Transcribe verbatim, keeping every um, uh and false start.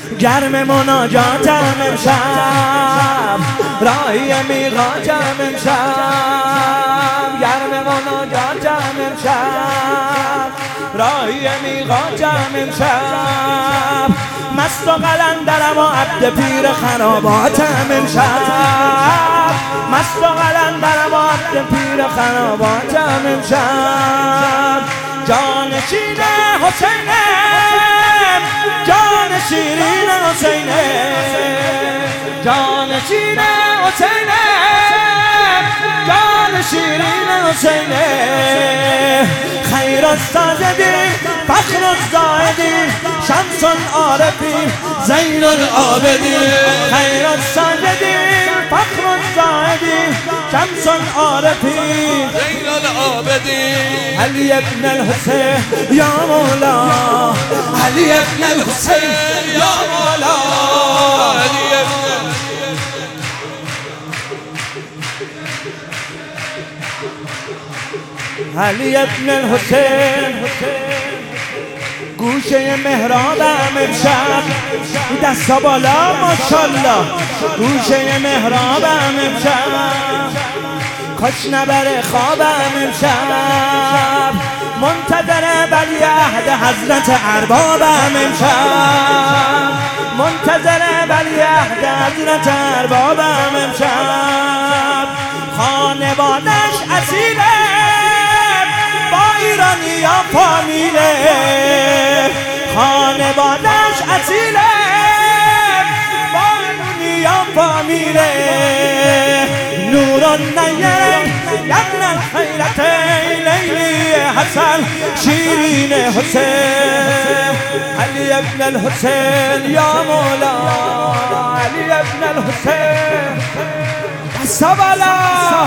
گرم مناجاتم امشب، راهی میقاتم امشب، گرم مناجاتم امشب، راهی میقاتم امشب، مست و قلندرم و عبد پیر خراباتم امشب، مست و قلندرم و عبد پیر خراباتم امشب، جانشین حسینم، جان شیرین حسینم، جانشین حسینم، جان شیرین حسینم، خیر الساجدی فخر الزاهدی شمس العارفی زین العابدی، خیر الساجدی فخر الزاهدی شمس العارفی زین العابدی، علی ابن الحسین یا مولا، علی ابن الحسین یا مولا، علی ابن علی ابن الحسین، گوشه محرابم امشب، دستا بالا ماشالله، گوشه محرابم امشب، کاش نبره خوابم امشب، منتظر ولیعهد حضرت اربابم امشب، منتظر ولیعهد حضرت اربابم امشب، خانوادش اصیله با ایرانی یا فامیله، خانوادش اصیله با ایرانی یا فامیله، نور النیر یبن الخیرت لیلی حسن شیرین حسین، علی ابن الحسین یا مولا، علی ابن الحسین، سبلا